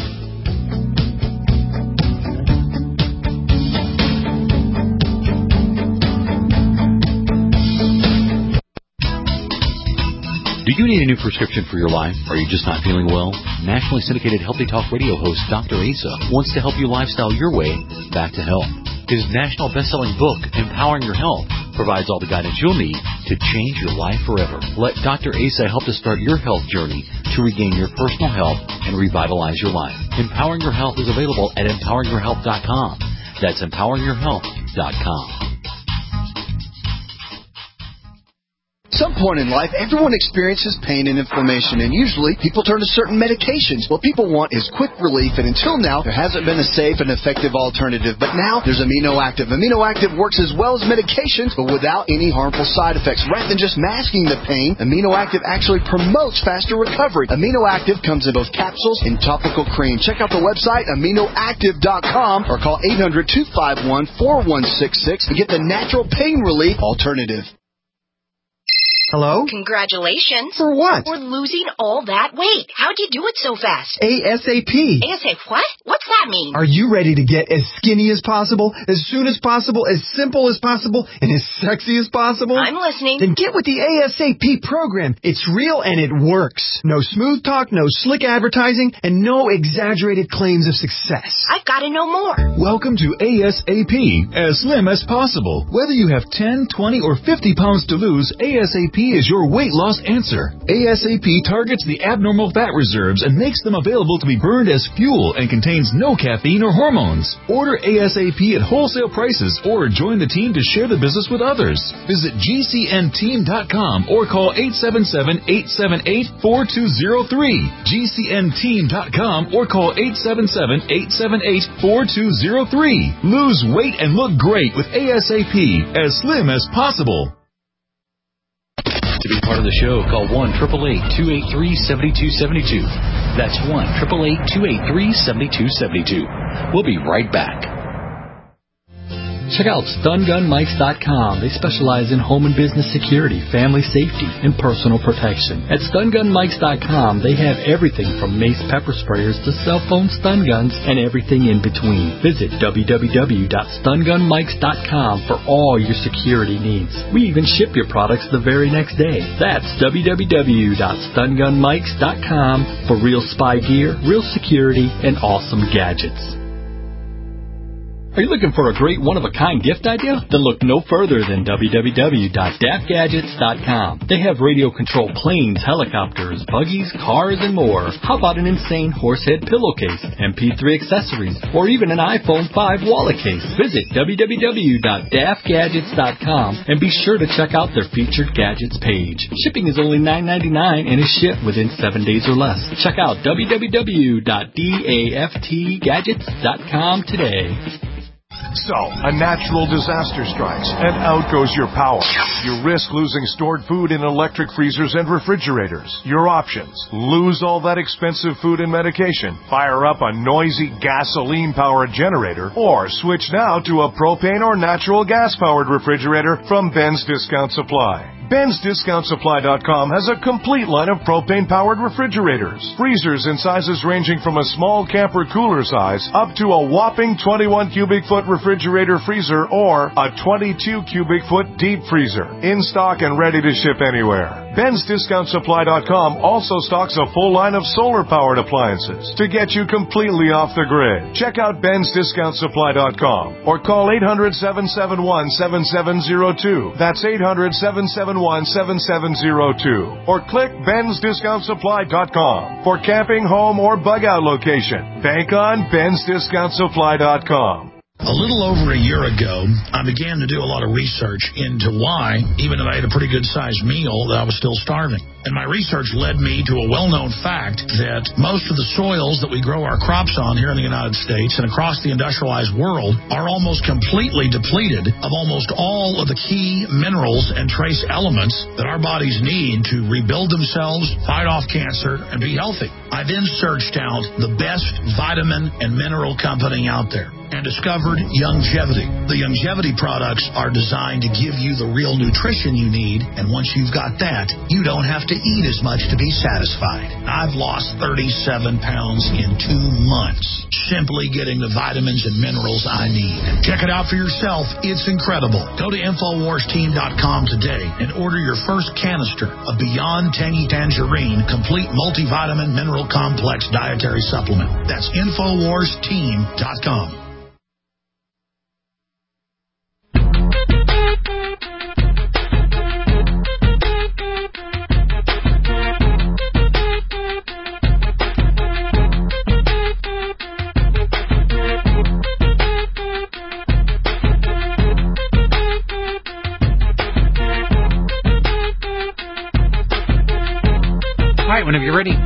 Do you need a new prescription for your life? Are you just not feeling well? Nationally syndicated Healthy Talk radio host Doctor Asa wants to help you lifestyle your way back to health. His national best-selling book, Empowering Your Health, provides all the guidance you'll need to change your life forever. Let Doctor Asa help to start your health journey to regain your personal health and revitalize your life. Empowering Your Health is available at empowering your health dot com. That's empowering your health dot com. At some point in life, everyone experiences pain and inflammation, and usually people turn to certain medications. What people want is quick relief, and until now, there hasn't been a safe and effective alternative. But now, there's Amino Active. Amino Active works as well as medications, but without any harmful side effects. Rather than just masking the pain, Amino Active actually promotes faster recovery. Amino Active comes in both capsules and topical cream. Check out the website, amino active dot com, or call eight hundred, two five one, four one six six and get the natural pain relief alternative. Hello? Congratulations. For what? For losing all that weight. How'd you do it so fast? ASAP. ASAP what? What's that mean? Are you ready to get as skinny as possible, as soon as possible, as simple as possible, and as sexy as possible? I'm listening. Then get with the ASAP program. It's real and it works. No smooth talk, no slick advertising, and no exaggerated claims of success. I've got to know more. Welcome to ASAP, as slim as possible. Whether you have ten, twenty, or fifty pounds to lose, ASAP is your weight loss answer. ASAP targets the abnormal fat reserves and makes them available to be burned as fuel and contains no caffeine or hormones. Order ASAP at wholesale prices or join the team to share the business with others. Visit G C N team dot com or call eight seven seven, eight seven eight, four two zero three. G C N team dot com or call eight seven seven, eight seven eight, four two zero three. Lose weight and look great with ASAP, as slim as possible. To be part of the show, call one eight eight eight, two eight three, seven two seven two. That's one eight eight eight, two eight three, seven two seven two. We'll be right back. Check out stun gun mics dot com. They specialize in home and business security, family safety, and personal protection. At stun gun mics dot com, they have everything from mace pepper sprayers to cell phone stun guns and everything in between. Visit w w w dot stun gun mics dot com for all your security needs. We even ship your products the very next day. That's w w w dot stun gun mics dot com for real spy gear, real security, and awesome gadgets. Are you looking for a great one-of-a-kind gift idea? Then look no further than w w w dot daft gadgets dot com. They have radio-controlled planes, helicopters, buggies, cars, and more. How about an insane horse-head pillowcase, M P three accessories, or even an iPhone five wallet case? Visit w w w dot daft gadgets dot com and be sure to check out their featured gadgets page. Shipping is only nine ninety-nine and is shipped within seven days or less. Check out w w w dot daft gadgets dot com today. So, a natural disaster strikes, and out goes your power. You risk losing stored food in electric freezers and refrigerators. Your options: lose all that expensive food and medication, fire up a noisy gasoline-powered generator, or switch now to a propane or natural gas-powered refrigerator from Ben's Discount Supply. Ben's Discount Supply dot com has a complete line of propane-powered refrigerators. Freezers in sizes ranging from a small camper cooler size up to a whopping twenty-one cubic foot refrigerator freezer or a twenty-two cubic foot deep freezer. In stock and ready to ship anywhere. Ben's Discount Supply dot com also stocks a full line of solar-powered appliances to get you completely off the grid. Check out Ben's Discount Supply dot com or call eight hundred, seven seven one, seven seven zero two. That's eight hundred, seven seven one, seven seven zero two. Or click Ben's Discount Supply dot com for camping, home, or bug-out location. Bank on Ben's Discount Supply dot com. A little over a year ago, I began to do a lot of research into why, even if I ate a pretty good-sized meal, that I was still starving. And my research led me to a well-known fact that most of the soils that we grow our crops on here in the United States and across the industrialized world are almost completely depleted of almost all of the key minerals and trace elements that our bodies need to rebuild themselves, fight off cancer, and be healthy. I then searched out the best vitamin and mineral company out there and discovered Youngevity. The Youngevity products are designed to give you the real nutrition you need, and once you've got that, you don't have to eat as much to be satisfied. I've lost thirty-seven pounds in two months, simply getting the vitamins and minerals I need. Check it out for yourself. It's incredible. Go to infowars team dot com today and order your first canister of Beyond Tangy Tangerine Complete Multivitamin Mineral Complex Dietary Supplement. That's infowars team dot com. whenever you're ready.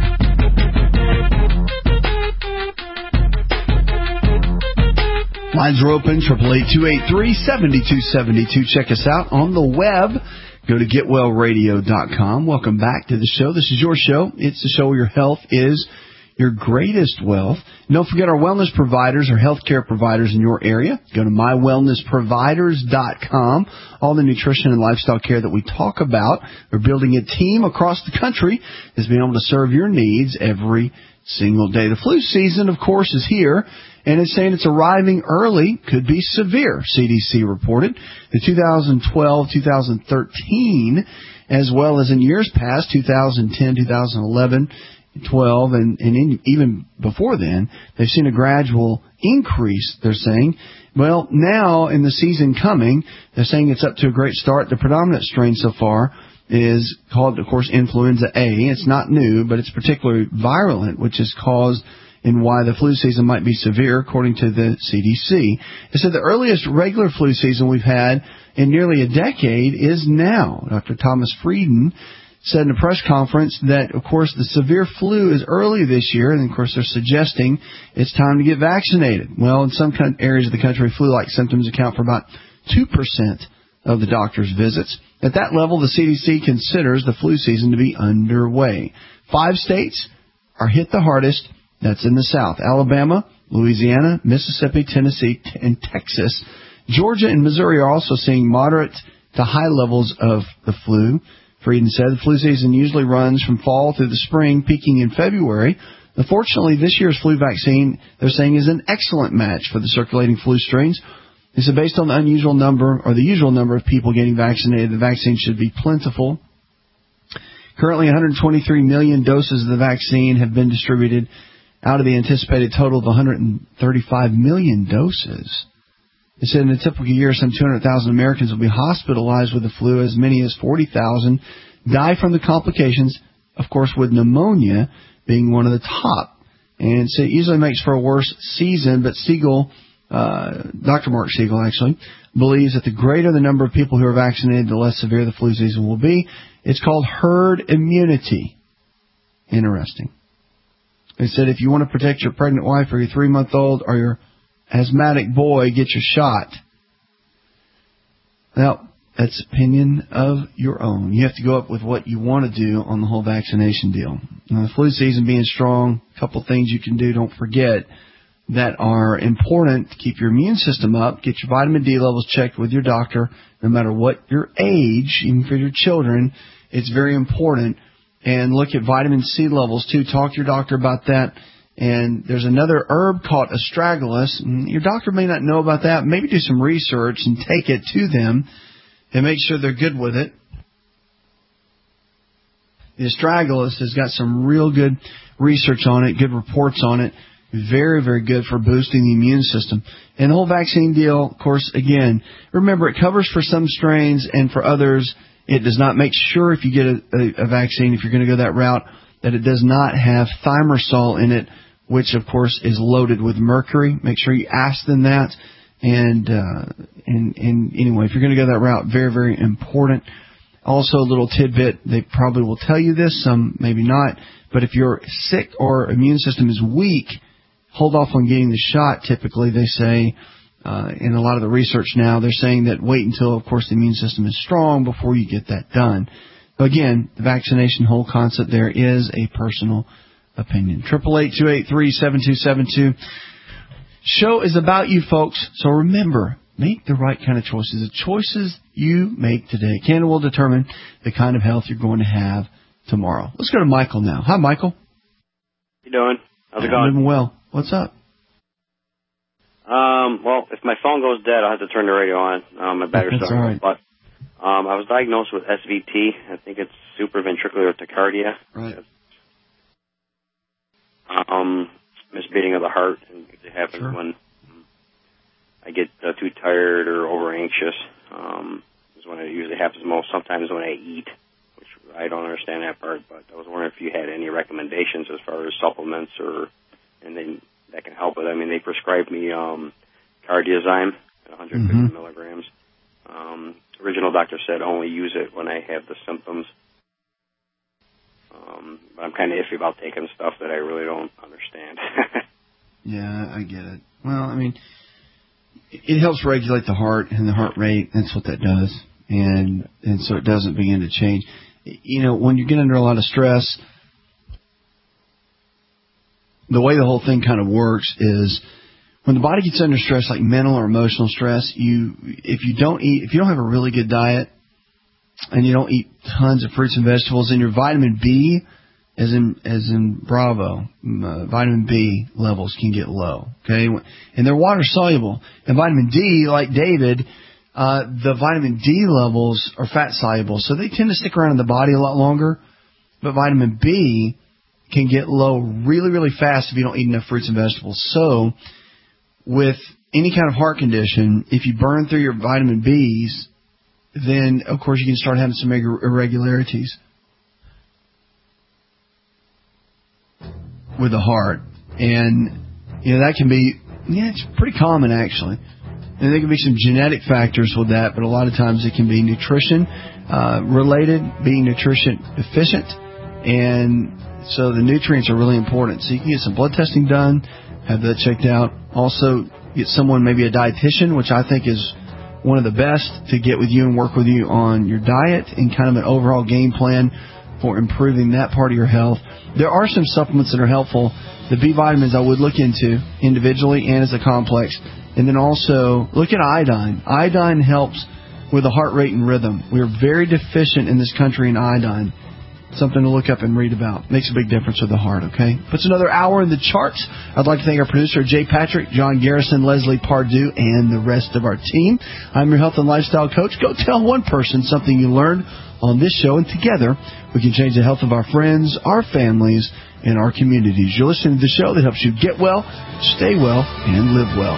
Lines are open, eight eight eight, two eight three, seven two seven two. Check us out on the web. Go to get well radio dot com. Welcome back to the show. This is your show. It's the show where your health is your greatest wealth. And don't forget our wellness providers or healthcare providers in your area. Go to my wellness providers dot com. All the nutrition and lifestyle care that we talk about. We're building a team across the country is being able to serve your needs every single day. The flu season, of course, is here, and it's saying it's arriving early, could be severe, C D C reported. The two thousand twelve, two thousand thirteen, as well as in years past, two thousand ten, two thousand eleven, twelve, and, and in, even before then, they've seen a gradual increase, they're saying. Well, now in the season coming, they're saying it's up to a great start. The predominant strain so far is called, of course, influenza A. It's not new, but it's particularly virulent, which has caused and why the flu season might be severe, according to the C D C. It said the earliest regular flu season we've had in nearly a decade is now. Doctor Thomas Frieden said in a press conference that, of course, the severe flu is early this year, and, of course, they're suggesting it's time to get vaccinated. Well, in some areas of the country, flu-like symptoms account for about two percent of the doctor's visits. At that level, the C D C considers the flu season to be underway. Five states are hit the hardest. That's in the South: Alabama, Louisiana, Mississippi, Tennessee, and Texas. Georgia and Missouri are also seeing moderate to high levels of the flu. Frieden said the flu season usually runs from fall through the spring, peaking in February. Unfortunately, this year's flu vaccine, they're saying, is an excellent match for the circulating flu strains. They said based on the unusual number, or the usual number of people getting vaccinated, the vaccine should be plentiful. Currently, one hundred twenty-three million doses of the vaccine have been distributed out of the anticipated total of one hundred thirty-five million doses. They said in a typical year, some two hundred thousand Americans will be hospitalized with the flu. As many as forty thousand die from the complications, of course, with pneumonia being one of the top. And so it usually makes for a worse season, but Siegel, uh, Doctor Mark Siegel actually, believes that the greater the number of people who are vaccinated, the less severe the flu season will be. It's called herd immunity. Interesting. They said if you want to protect your pregnant wife or your three-month-old or your asthmatic boy, get your shot. Now, that's opinion of your own. You have to go up with what you want to do on the whole vaccination deal. Now, the flu season being strong, a couple of things you can do, don't forget, that are important to keep your immune system up. Get your vitamin D levels checked with your doctor, no matter what your age, even for your children. It's very important. And look at vitamin C levels, too. Talk to your doctor about that. And there's another herb called astragalus. Your doctor may not know about that. Maybe do some research and take it to them and make sure they're good with it. The astragalus has got some real good research on it, good reports on it. Very, very good for boosting the immune system. And the whole vaccine deal, of course, again, remember it covers for some strains and for others. It does not make sure if you get a, a, a vaccine, if you're going to go that route, that it does not have thimerosal in it, which, of course, is loaded with mercury. Make sure you ask them that. And, uh, and, and anyway, if you're going to go that route, very, very important. Also, a little tidbit, they probably will tell you this, some maybe not, but if you're sick or immune system is weak, hold off on getting the shot. Typically, they say, uh, in a lot of the research now, they're saying that wait until, of course, the immune system is strong before you get that done. Again, the vaccination whole concept there is a personal opinion. eight eight eight, two eight three, seven two seven two. Show is about you, folks. So remember, make the right kind of choices. The choices you make today can and will determine the kind of health you're going to have tomorrow. Let's go to Michael now. Hi, Michael. How you doing? How's it I'm going? living well. What's up? Um, well, if my phone goes dead, I'll have to turn the radio on. Um, my battery's That's starting. all right. But um, I was diagnosed with S V T. I think it's supraventricular tachycardia. Right. Um, misbeating of the heart. And it happens Sure. when I get uh, too tired or over anxious. Um, is when it usually happens most. Sometimes when I eat, which I don't understand that part. But I was wondering if you had any recommendations as far as supplements or anything that can help with it. I mean, they prescribed me um, Cardiozyme, one hundred fifty Mm-hmm. milligrams. Um, original doctor said only use it when I have the symptoms. Um, but I'm kind of iffy about taking stuff that I really don't understand. Yeah, I get it. Well, I mean, it helps regulate the heart and the heart rate. That's what that does. And and so it doesn't begin to change. You know, when you get under a lot of stress, the way the whole thing kind of works is when the body gets under stress, like mental or emotional stress, you if you don't eat, if you don't have a really good diet and you don't eat tons of fruits and vegetables, then your vitamin B, as in as in Bravo, uh, vitamin B levels can get low. Okay, and they're water soluble. And vitamin D, like David, uh, the vitamin D levels are fat soluble, so they tend to stick around in the body a lot longer. But vitamin B can get low really, really fast if you don't eat enough fruits and vegetables. So with any kind of heart condition, if you burn through your vitamin B's, then, of course, you can start having some irregularities with the heart. And, you know, that can be, yeah, it's pretty common, actually. And there can be some genetic factors with that, but a lot of times it can be nutrition uh, related, being nutrition deficient. And so the nutrients are really important. So you can get some blood testing done, have that checked out. Also, get someone, maybe a dietitian, which I think is one of the best to get with you and work with you on your diet and kind of an overall game plan for improving that part of your health. There are some supplements that are helpful. The B vitamins I would look into individually and as a complex. And then also look at iodine. Iodine helps with the heart rate and rhythm. We are very deficient in this country in iodine. Something to look up and read about. Makes a big difference with the heart, okay? Puts another hour in the charts. I'd like to thank our producer, Jay Patrick, John Garrison, Leslie Pardue, and the rest of our team. I'm your health and lifestyle coach. Go tell one person something you learned on this show, and together we can change the health of our friends, our families, and our communities. You're listening to the show that helps you get well, stay well, and live well.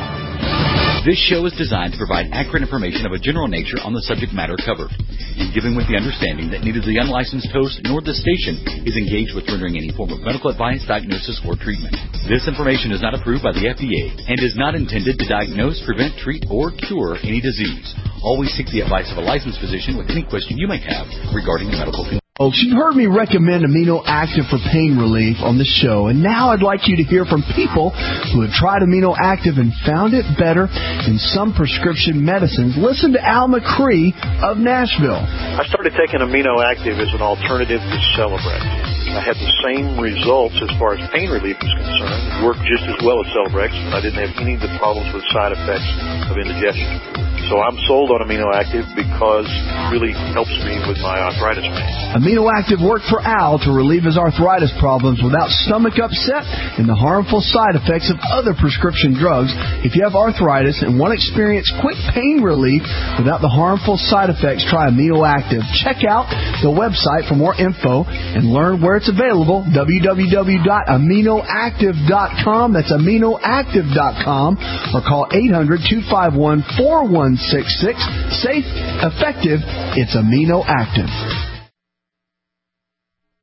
This show is designed to provide accurate information of a general nature on the subject matter covered, and given with the understanding that neither the unlicensed host nor the station is engaged with rendering any form of medical advice, diagnosis, or treatment. This information is not approved by the F D A and is not intended to diagnose, prevent, treat, or cure any disease. Always seek the advice of a licensed physician with any question you may have regarding a medical condition. Folks, you've heard me recommend Amino Active for pain relief on this show, and now I'd like you to hear from people who have tried Amino Active and found it better than some prescription medicines. Listen to Al McCree of Nashville. I started taking Amino Active as an alternative to Celebrex. I had the same results as far as pain relief is concerned. It worked just as well as Celebrex, but I didn't have any of the problems with side effects of indigestion. So I'm sold on Amino Active because it really helps me with my arthritis pain. Amino Active worked for Al to relieve his arthritis problems without stomach upset and the harmful side effects of other prescription drugs. If you have arthritis and want to experience quick pain relief without the harmful side effects, try Amino Active. Check out the website for more info and learn where it's available, w w w dot amino active dot com. That's amino active dot com, or call eight hundred, two five one, four one six six. Safe, effective, it's Amino Active.